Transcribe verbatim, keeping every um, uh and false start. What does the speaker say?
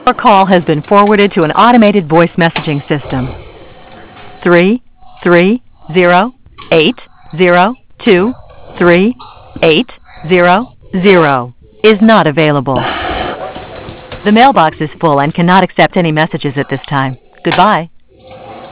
Your call has been forwarded to an automated voice messaging system. Three, three, zero, eight, zero, two, three, eight, zero, zero is not available. The mailbox is full and cannot accept any messages at this time. Goodbye.